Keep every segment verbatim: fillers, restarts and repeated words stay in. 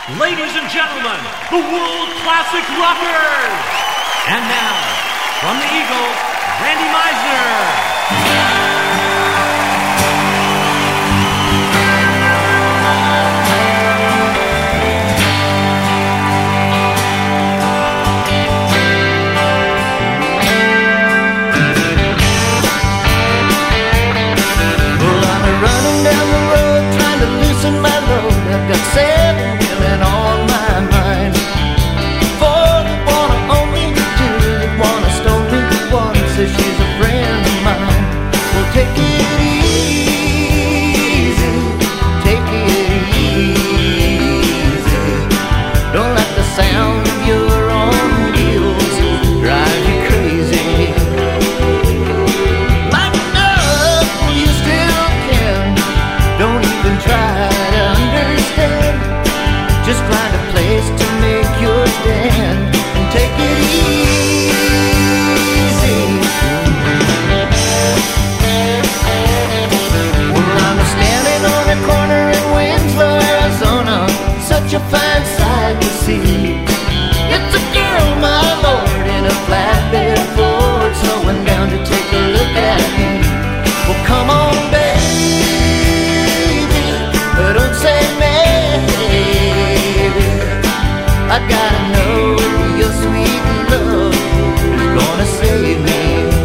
Ladies and gentlemen, the World Classic Rockers! And now, from the Eagles, Randy Meisner. My load, I've got seven million on my mind. Four that wanna own me, two that wanna stone me, one says she's a friend of mine. Well, take it easy, take it easy. Don't let the sound of your own wheels drive you crazy. Lighten up while you still can. Don't even try. Just find a place to make your stand and take it easy. Well, I'm standing on a corner in Winslow, Arizona. Such a fine sight to see. It's a girl, my lord, in a flatbed Ford, slowing down to take a look at me. Well, come on, baby, but don't say me. I gotta know your sweet love is gonna save me.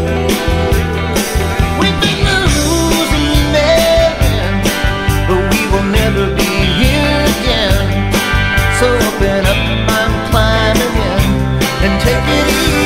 We've been losing men, but we will never be here again. So open up, I'm climbing in, and take it easy.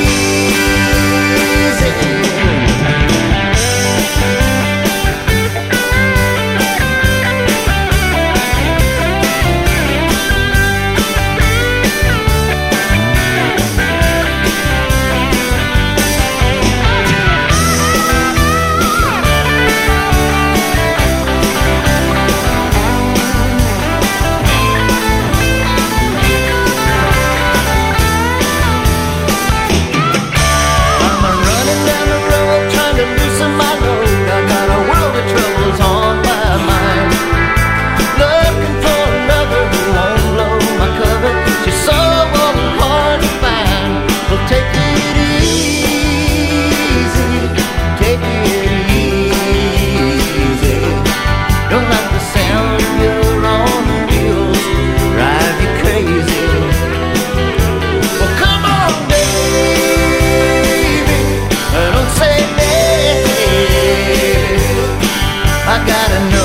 I gotta know